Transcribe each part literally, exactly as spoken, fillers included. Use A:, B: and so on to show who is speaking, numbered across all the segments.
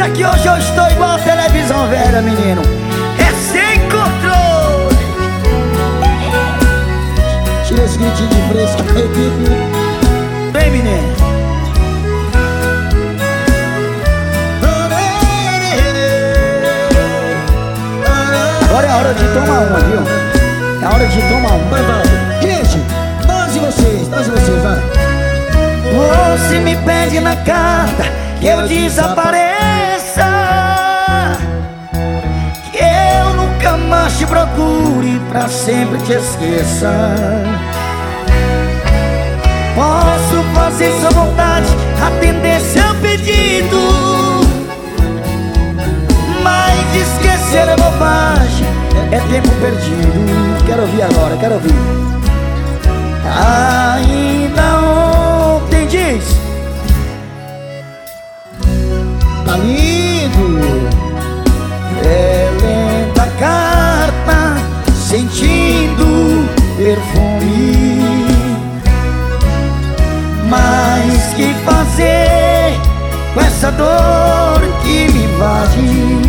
A: que hoje eu estou igual a televisão velha, menino. É sem controle.
B: Tira esse gritinho de fresco aqui.
A: Vem, menino. Agora é a hora de tomar uma, viu? É a hora de tomar uma.
B: Vai, vai. Gente, nós e vocês, nós e vocês, vai.
A: Você me pede na carta que eu desapareça, que eu nunca mais te procure, pra sempre te esqueça. Posso fazer sua vontade, atender seu pedido, mas esquecer é bobagem, é tempo perdido. Quero ouvir agora, quero ouvir. Ainda ontem diz:
B: tá lindo.
A: é lenta a carta, sentindo perfume. Mas que fazer com essa dor que me invade?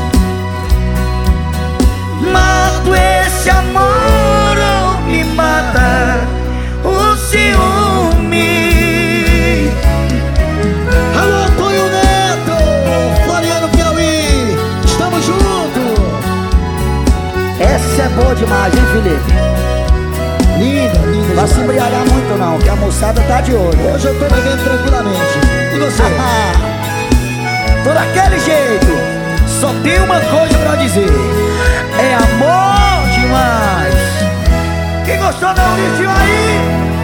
A: Mato esse amor ou me mata o ciúme.
B: Alô, Antônio Neto, Floriano, Piauí, estamos juntos.
A: Essa é boa demais, hein, Felipe?
B: Linda, linda.
A: Não vai se embriagar muito não, que a moçada tá de olho.
B: Hoje eu tô bebendo tranquilamente. E você?
A: Tô daquele jeito. Só tem uma coisa pra dizer: é amor demais. Quem gostou, dá um listinho aí.